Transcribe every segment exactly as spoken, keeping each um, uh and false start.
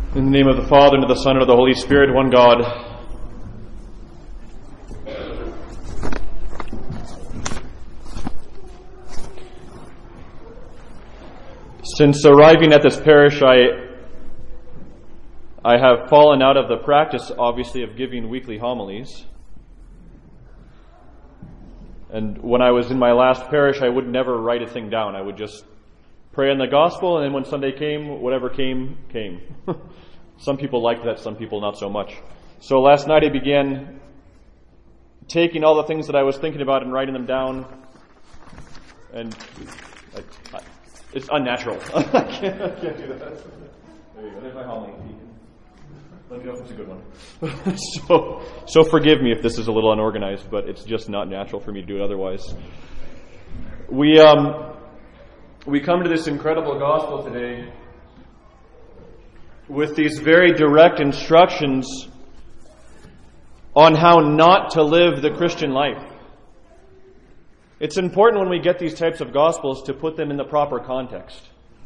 In the name of the Father, and of the Son, and of the Holy Spirit, one God. Since arriving at this parish, I I have fallen out of the practice, obviously, of giving weekly homilies. And when I was in my last parish, I would never write a thing down. I would just pray on the gospel, and then when Sunday came, whatever came, came. Some people liked that, some people not so much. So last night I began taking all the things that I was thinking about and writing them down. And I, I, it's unnatural. I, can't, I can't do that. There you go. There's my homily. Let me know if it's a good one. so, so forgive me if this is a little unorganized, but it's just not natural for me to do it otherwise. We um, we come to this incredible gospel today with these very direct instructions on how not to live the Christian life. It's important when we get these types of gospels to put them in the proper context.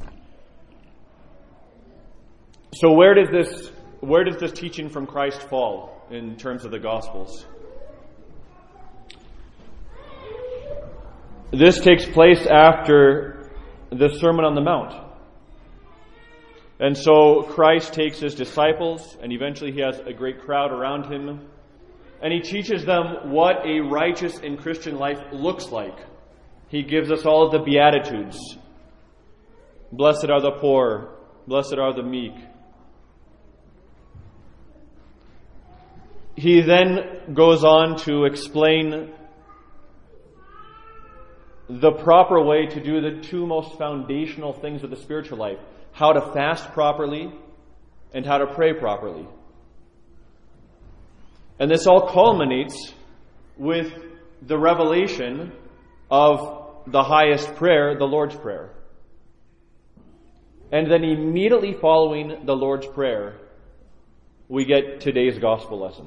So where does this where does this teaching from Christ fall in terms of the gospels? This takes place after the Sermon on the Mount. And so Christ takes his disciples, and eventually he has a great crowd around him, and he teaches them what a righteous and Christian life looks like. He gives us all of the Beatitudes. Blessed are the poor, blessed are the meek. He then goes on to explain the proper way to do the two most foundational things of the spiritual life: how to fast properly and how to pray properly. And this all culminates with the revelation of the highest prayer, the Lord's Prayer. And then immediately following the Lord's Prayer, we get today's gospel lesson.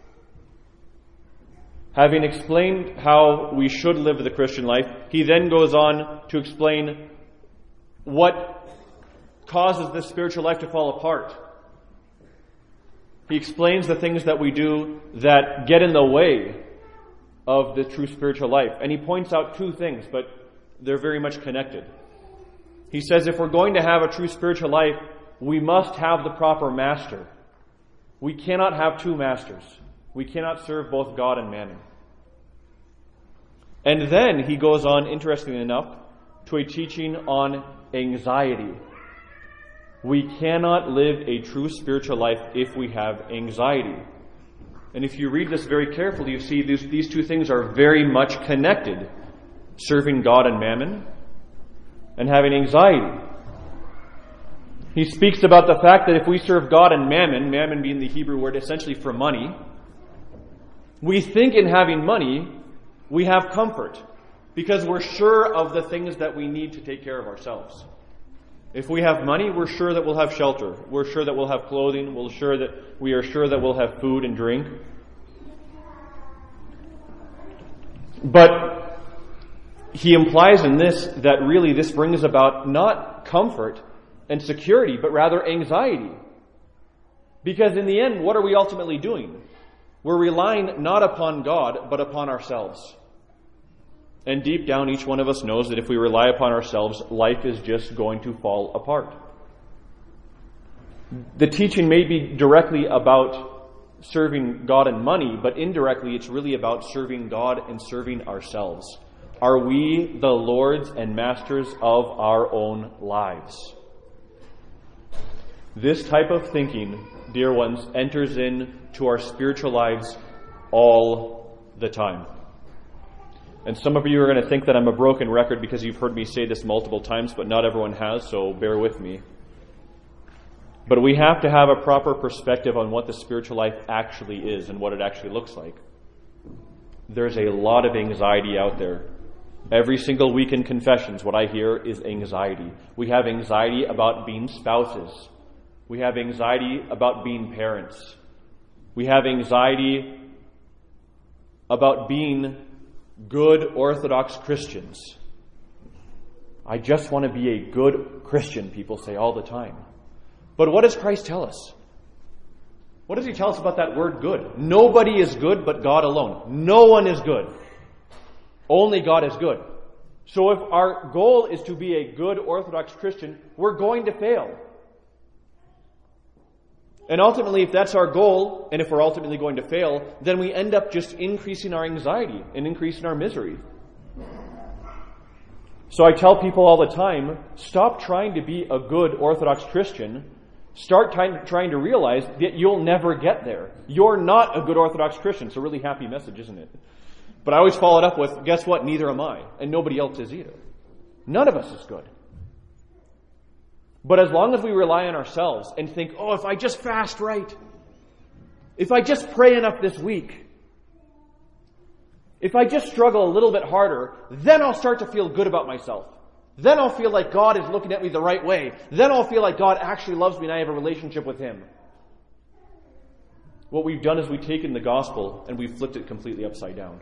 Having explained how we should live the Christian life, he then goes on to explain what causes this spiritual life to fall apart. He explains the things that we do that get in the way of the true spiritual life. And he points out two things, but they're very much connected. He says if we're going to have a true spiritual life, we must have the proper master. We cannot have two masters. We cannot serve both God and mammon. And then he goes on, interestingly enough, to a teaching on anxiety. We cannot live a true spiritual life if we have anxiety. And if you read this very carefully, you see these, these two things are very much connected. Serving God and mammon and having anxiety. He speaks about the fact that if we serve God and mammon, mammon being the Hebrew word essentially for money, we think in having money we have comfort because we're sure of the things that we need to take care of ourselves. If we have money, we're sure that we'll have shelter. We're sure that we'll have clothing. We're sure that we are sure that we'll have food and drink. But he implies in this that really this brings about not comfort and security, but rather anxiety. Because in the end, what are we ultimately doing? We're relying not upon God, but upon ourselves. And deep down, each one of us knows that if we rely upon ourselves, life is just going to fall apart. The teaching may be directly about serving God and money, but indirectly it's really about serving God and serving ourselves. Are we the lords and masters of our own lives? This type of thinking, dear ones, enters into our spiritual lives all the time. And some of you are going to think that I'm a broken record because you've heard me say this multiple times, but not everyone has, so bear with me. But we have to have a proper perspective on what the spiritual life actually is and what it actually looks like. There's a lot of anxiety out there. Every single week in confessions, what I hear is anxiety. We have anxiety about being spouses. We have anxiety about being parents. We have anxiety about being good Orthodox Christians. I just want to be a good Christian, people say all the time. But what does Christ tell us? What does he tell us about that word good? Nobody is good but God alone. No one is good. Only God is good. So if our goal is to be a good Orthodox Christian, we're going to fail. And ultimately, if that's our goal, and if we're ultimately going to fail, then we end up just increasing our anxiety and increasing our misery. So I tell people all the time, stop trying to be a good Orthodox Christian. Start trying, trying to realize that you'll never get there. You're not a good Orthodox Christian. It's a really happy message, isn't it? But I always follow it up with, guess what? Neither am I. And nobody else is either. None of us is good. But as long as we rely on ourselves and think, oh, if I just fast right, if I just pray enough this week, if I just struggle a little bit harder, then I'll start to feel good about myself. Then I'll feel like God is looking at me the right way. Then I'll feel like God actually loves me and I have a relationship with Him. What we've done is we've taken the gospel and we've flipped it completely upside down.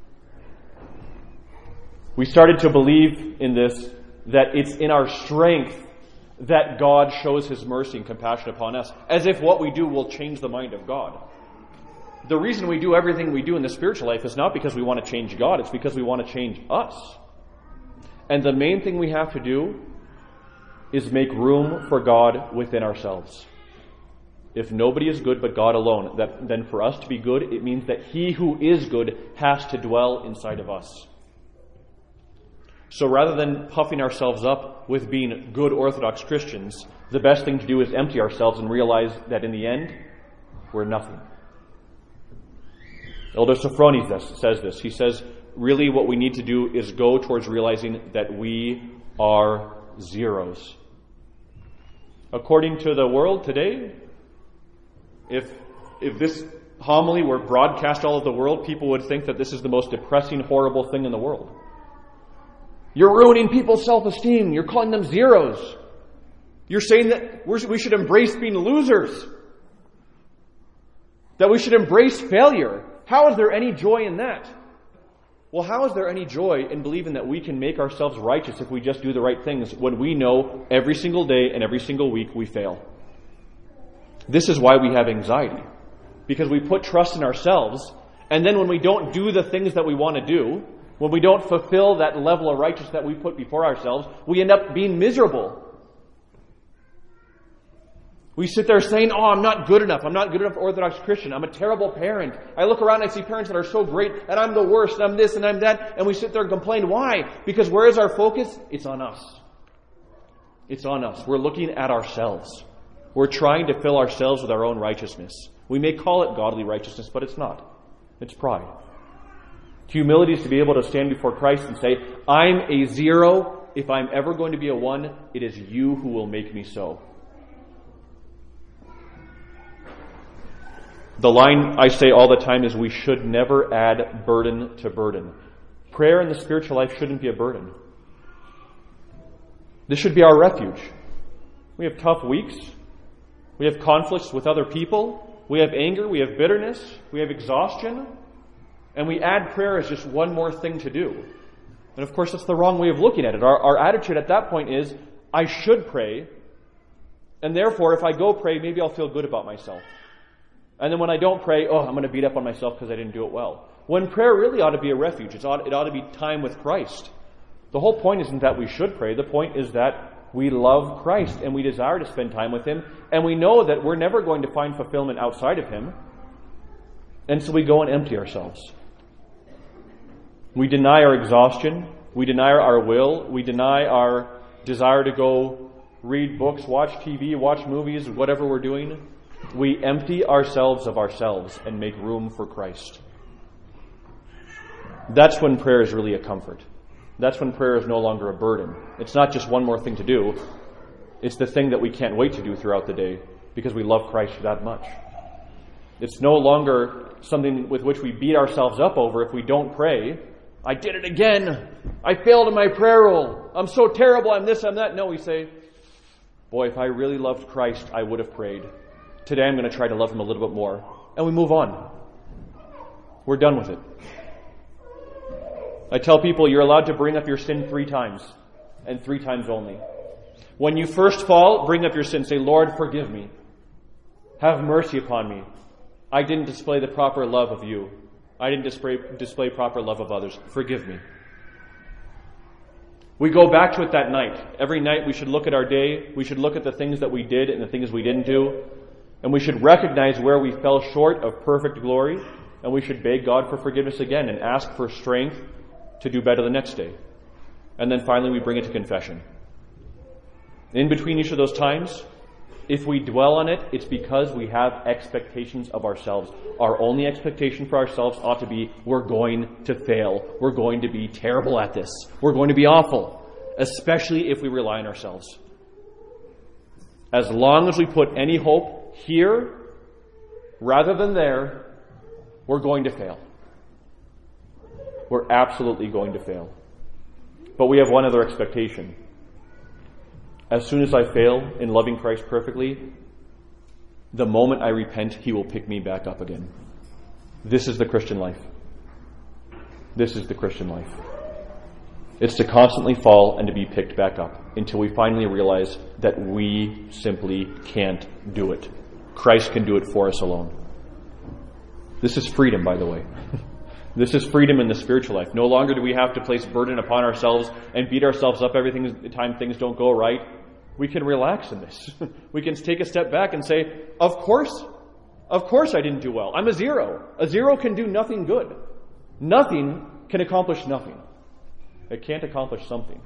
We started to believe in this, that it's in our strength that God shows His mercy and compassion upon us, as if what we do will change the mind of God. The reason we do everything we do in the spiritual life is not because we want to change God, it's because we want to change us. And the main thing we have to do is make room for God within ourselves. If nobody is good but God alone, that, then for us to be good, it means that He who is good has to dwell inside of us. So rather than puffing ourselves up with being good Orthodox Christians, the best thing to do is empty ourselves and realize that in the end, we're nothing. Elder Sophronius says this. He says, really what we need to do is go towards realizing that we are zeros. According to the world today, if if this homily were broadcast all over the world, people would think that this is the most depressing, horrible thing in the world. You're ruining people's self-esteem. You're calling them zeros. You're saying that we're, we should embrace being losers. That we should embrace failure. How is there any joy in that? Well, how is there any joy in believing that we can make ourselves righteous if we just do the right things when we know every single day and every single week we fail? This is why we have anxiety. Because we put trust in ourselves, and then when we don't do the things that we want to do, when we don't fulfill that level of righteousness that we put before ourselves, we end up being miserable. We sit there saying, oh, I'm not good enough. I'm not good enough Orthodox Christian. I'm a terrible parent. I look around and I see parents that are so great, and I'm the worst, and I'm this, and I'm that, and we sit there and complain. Why? Because where is our focus? It's on us. It's on us. We're looking at ourselves. We're trying to fill ourselves with our own righteousness. We may call it godly righteousness, but it's not. It's pride. Humility is to be able to stand before Christ and say, I'm a zero. If I'm ever going to be a one, it is you who will make me so. The line I say all the time is we should never add burden to burden. Prayer in the spiritual life shouldn't be a burden. This should be our refuge. We have tough weeks. We have conflicts with other people. We have anger. We have bitterness. We have exhaustion. And we add prayer as just one more thing to do. And of course, that's the wrong way of looking at it. Our, our attitude at that point is, I should pray, and therefore, if I go pray, maybe I'll feel good about myself. And then when I don't pray, oh, I'm going to beat up on myself because I didn't do it well. When prayer really ought to be a refuge. It ought, it ought to be time with Christ. The whole point isn't that we should pray. The point is that we love Christ and we desire to spend time with Him. And we know that we're never going to find fulfillment outside of Him. And so we go and empty ourselves. We deny our exhaustion. We deny our will. We deny our desire to go read books, watch T V, watch movies, whatever we're doing. We empty ourselves of ourselves and make room for Christ. That's when prayer is really a comfort. That's when prayer is no longer a burden. It's not just one more thing to do. It's the thing that we can't wait to do throughout the day because we love Christ that much. It's no longer something with which we beat ourselves up over if we don't pray. I did it again. I failed in my prayer role. I'm so terrible. I'm this, I'm that. No, we say, boy, if I really loved Christ, I would have prayed. Today I'm going to try to love Him a little bit more. And we move on. We're done with it. I tell people you're allowed to bring up your sin three times. And three times only. When you first fall, bring up your sin. Say, Lord, forgive me. Have mercy upon me. I didn't display the proper love of you. I didn't display, display proper love of others. Forgive me. We go back to it that night. Every night we should look at our day. We should look at the things that we did and the things we didn't do. And we should recognize where we fell short of perfect glory. And we should beg God for forgiveness again and ask for strength to do better the next day. And then finally we bring it to confession. In between each of those times, if we dwell on it, it's because we have expectations of ourselves. Our only expectation for ourselves ought to be, we're going to fail. We're going to be terrible at this. We're going to be awful, especially if we rely on ourselves. As long as we put any hope here rather than there, we're going to fail. We're absolutely going to fail. But we have one other expectation. As soon as I fail in loving Christ perfectly, the moment I repent, He will pick me back up again. This is the Christian life. This is the Christian life. It's to constantly fall and to be picked back up until we finally realize that we simply can't do it. Christ can do it for us alone. This is freedom, by the way. This is freedom in the spiritual life. No longer do we have to place burden upon ourselves and beat ourselves up every time things don't go right. We can relax in this. We can take a step back and say, of course, of course I didn't do well. I'm a zero. A zero can do nothing good. Nothing can accomplish nothing. It can't accomplish something.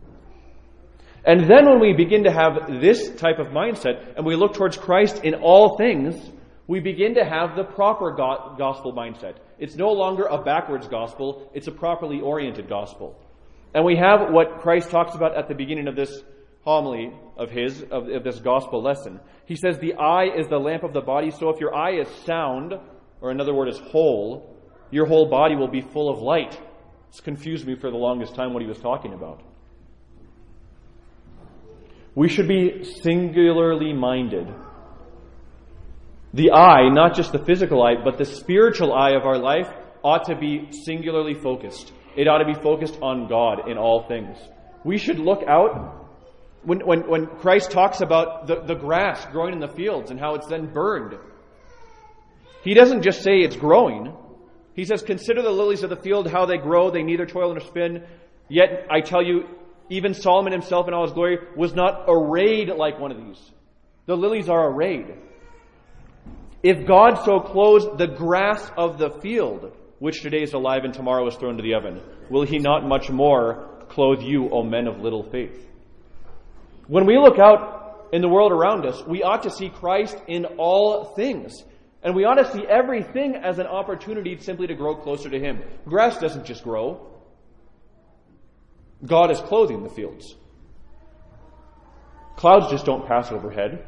And then when we begin to have this type of mindset and we look towards Christ in all things, we begin to have the proper go- gospel mindset. It's no longer a backwards gospel, it's a properly oriented gospel. And we have what Christ talks about at the beginning of this homily of his, of, of this gospel lesson. He says the eye is the lamp of the body, so if your eye is sound, or another word is whole, your whole body will be full of light. It's confused me for the longest time what he was talking about. We should be singularly minded. The eye, not just the physical eye, but the spiritual eye of our life ought to be singularly focused. It ought to be focused on God in all things. We should look out. When, when, when Christ talks about the, the grass growing in the fields and how it's then burned, He doesn't just say it's growing. He says, consider the lilies of the field, how they grow. They neither toil nor spin. Yet, I tell you, even Solomon himself in all his glory was not arrayed like one of these. The lilies are arrayed. If God so clothes the grass of the field, which today is alive and tomorrow is thrown to the oven, will He not much more clothe you, O men of little faith? When we look out in the world around us, we ought to see Christ in all things. And we ought to see everything as an opportunity simply to grow closer to Him. Grass doesn't just grow. God is clothing the fields. Clouds just don't pass overhead.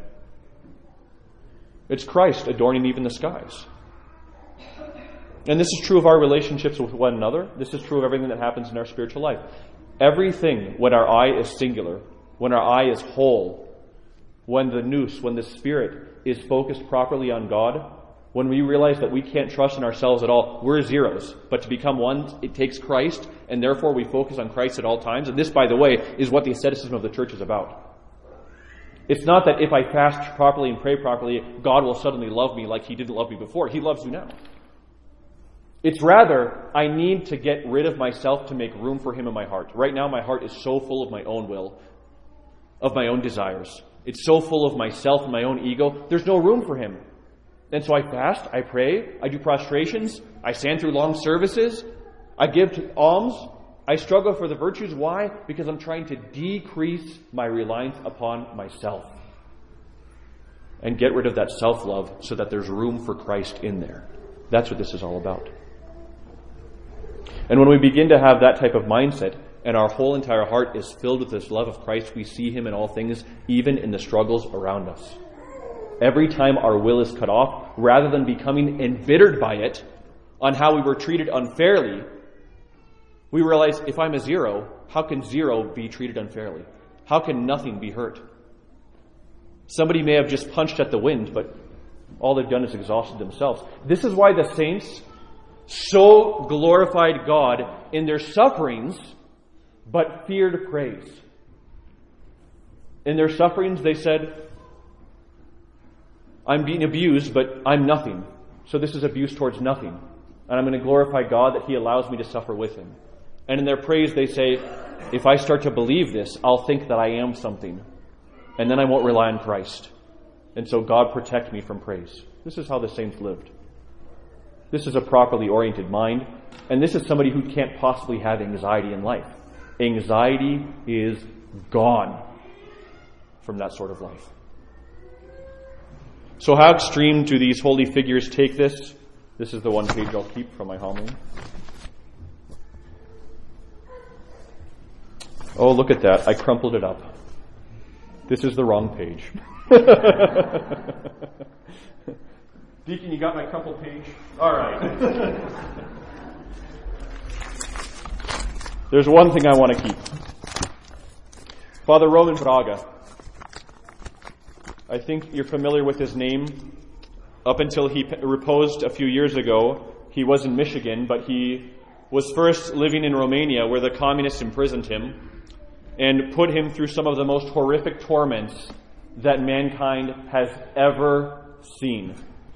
It's Christ adorning even the skies. And this is true of our relationships with one another. This is true of everything that happens in our spiritual life. Everything, when our eye is singular, when our eye is whole, when the nous, when the Spirit is focused properly on God, when we realize that we can't trust in ourselves at all, we're zeros. But to become one, it takes Christ, and therefore we focus on Christ at all times. And this, by the way, is what the asceticism of the church is about. It's not that if I fast properly and pray properly, God will suddenly love me like He didn't love me before. He loves you now. It's rather, I need to get rid of myself to make room for Him in my heart. Right now, my heart is so full of my own will, of my own desires. It's so full of myself and my own ego. There's no room for Him. And so I fast, I pray, I do prostrations, I stand through long services, I give to alms, I struggle for the virtues. Why? Because I'm trying to decrease my reliance upon myself and get rid of that self-love so that there's room for Christ in there. That's what this is all about. And when we begin to have that type of mindset and our whole entire heart is filled with this love of Christ, we see Him in all things, even in the struggles around us. Every time our will is cut off, rather than becoming embittered by it on how we were treated unfairly, we realize, if I'm a zero, how can zero be treated unfairly? How can nothing be hurt? Somebody may have just punched at the wind, but all they've done is exhausted themselves. This is why the saints so glorified God in their sufferings, but feared praise. In their sufferings, they said, I'm being abused, but I'm nothing. So this is abuse towards nothing. And I'm going to glorify God that He allows me to suffer with Him. And in their praise, they say, if I start to believe this, I'll think that I am something. And then I won't rely on Christ. And so God protect me from praise. This is how the saints lived. This is a properly oriented mind. And this is somebody who can't possibly have anxiety in life. Anxiety is gone from that sort of life. So how extreme do these holy figures take this? This is the one page I'll keep from my homily. Oh, look at that. I crumpled it up. This is the wrong page. Deacon, you got my crumpled page? All right. There's one thing I want to keep. Father Roman Braga. I think you're familiar with his name. Up until he reposed a few years ago, he was in Michigan, but he was first living in Romania, where the communists imprisoned him and put him through some of the most horrific torments that mankind has ever seen.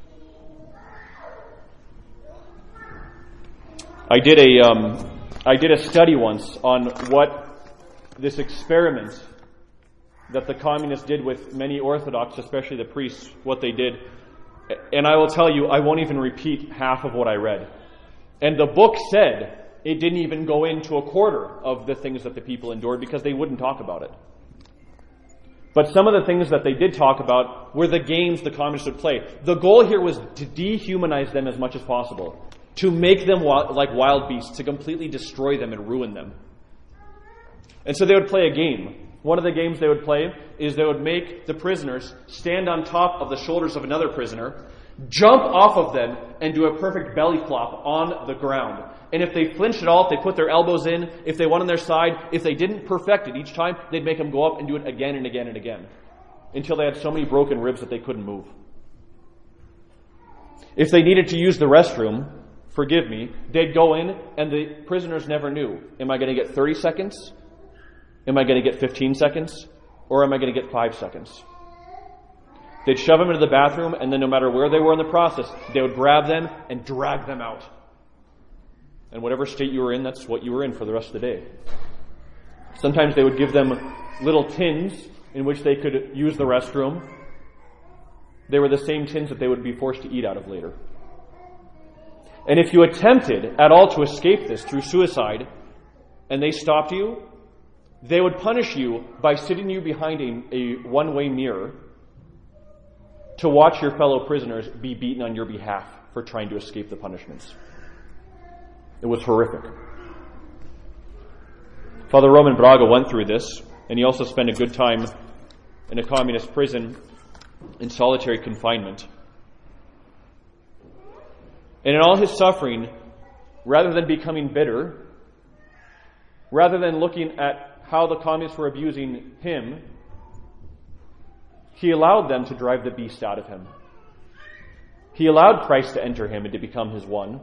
I did a um, I did a study once on what this experiment that the communists did with many Orthodox, especially the priests, what they did. And I will tell you, I won't even repeat half of what I read. And the book said it didn't even go into a quarter of the things that the people endured because they wouldn't talk about it. But some of the things that they did talk about were the games the communists would play. The goal here was to dehumanize them as much as possible, to make them like wild beasts, to completely destroy them and ruin them. And so they would play a game. One of the games they would play is they would make the prisoners stand on top of the shoulders of another prisoner, jump off of them, and do a perfect belly flop on the ground. And if they flinched at all, if they put their elbows in, if they went on their side, if they didn't perfect it each time, they'd make them go up and do it again and again and again until they had so many broken ribs that they couldn't move. If they needed to use the restroom, forgive me, they'd go in and the prisoners never knew. Am I going to get thirty seconds? Am I going to get fifteen seconds? Or am I going to get five seconds? They'd shove them into the bathroom, and then no matter where they were in the process, they would grab them and drag them out. And whatever state you were in, that's what you were in for the rest of the day. Sometimes they would give them little tins in which they could use the restroom. They were the same tins that they would be forced to eat out of later. And if you attempted at all to escape this through suicide, and they stopped you, they would punish you by sitting you behind a, a one-way mirror to watch your fellow prisoners be beaten on your behalf for trying to escape the punishments. It was horrific. Father Roman Braga went through this, and he also spent a good time in a communist prison in solitary confinement. And in all his suffering, rather than becoming bitter, rather than looking at how the communists were abusing him, he allowed them to drive the beast out of him. He allowed Christ to enter him and to become his one.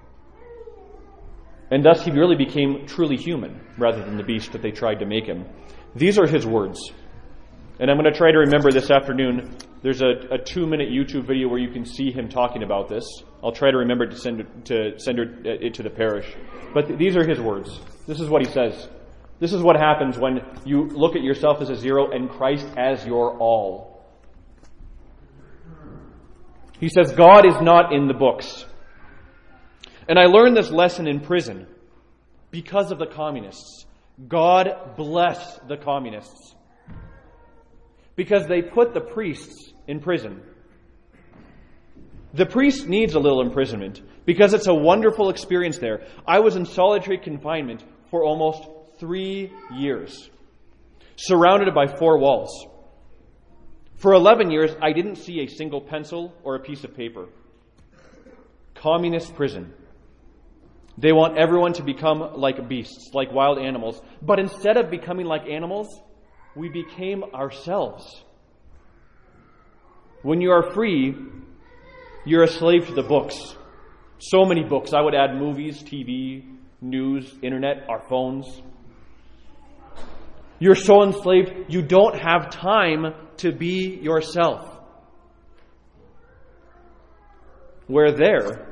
And thus he really became truly human rather than the beast that they tried to make him. These are his words. And I'm going to try to remember this afternoon. There's a, a two-minute YouTube video where you can see him talking about this. I'll try to remember to send it to, send it to the parish. But th- these are his words. This is what he says. This is what happens when you look at yourself as a zero and Christ as your all. He says, God is not in the books. And I learned this lesson in prison because of the communists. God bless the communists. Because they put the priests in prison. The priest needs a little imprisonment because it's a wonderful experience there. I was in solitary confinement for almost three years, surrounded by four walls. For eleven years, I didn't see a single pencil or a piece of paper. Communist prison. They want everyone to become like beasts, like wild animals. But instead of becoming like animals, we became ourselves. When you are free, you're a slave to the books. So many books. I would add movies, T V, news, internet, our phones. You're so enslaved, you don't have time to be yourself. Where there,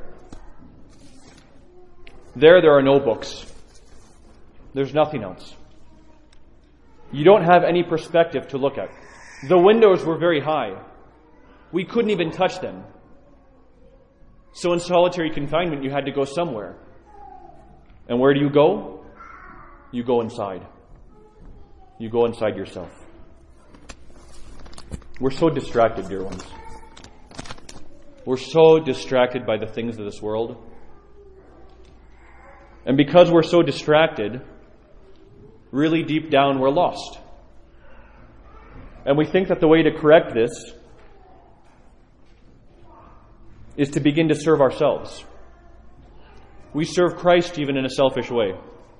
there, there are no books. There's nothing else. You don't have any perspective to look at. The windows were very high. We couldn't even touch them. So in solitary confinement, you had to go somewhere. And where do you go? You go inside. You go inside yourself. We're so distracted, dear ones. We're so distracted by the things of this world. And because we're so distracted, really deep down we're lost. And we think that the way to correct this is to begin to serve ourselves. We serve Christ even in a selfish way.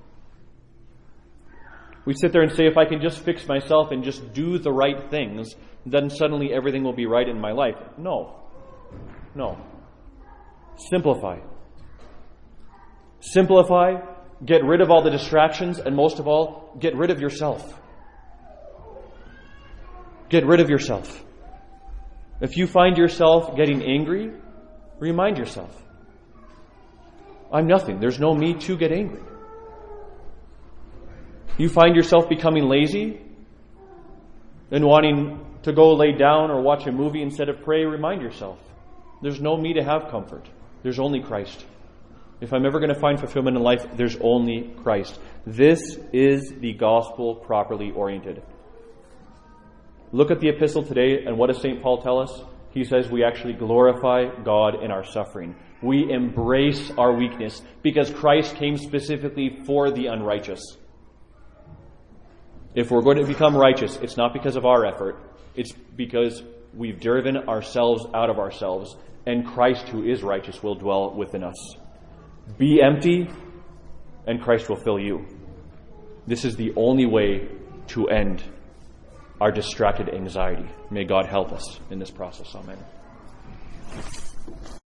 We sit there and say, if I can just fix myself and just do the right things, then suddenly everything will be right in my life. No. No. Simplify. Simplify, get rid of all the distractions, and most of all, get rid of yourself. Get rid of yourself. If you find yourself getting angry, remind yourself, I'm nothing. There's no me to get angry. You find yourself becoming lazy and wanting to go lay down or watch a movie instead of pray, remind yourself, there's no me to have comfort. There's only Christ. If I'm ever going to find fulfillment in life, there's only Christ. This is the gospel properly oriented. Look at the epistle today, and what does Saint Paul tell us? He says we actually glorify God in our suffering. We embrace our weakness because Christ came specifically for the unrighteous. If we're going to become righteous, it's not because of our effort. It's because we've driven ourselves out of ourselves, and Christ, who is righteous, will dwell within us. Be empty, and Christ will fill you. This is the only way to end our distracted anxiety. May God help us in this process. Amen.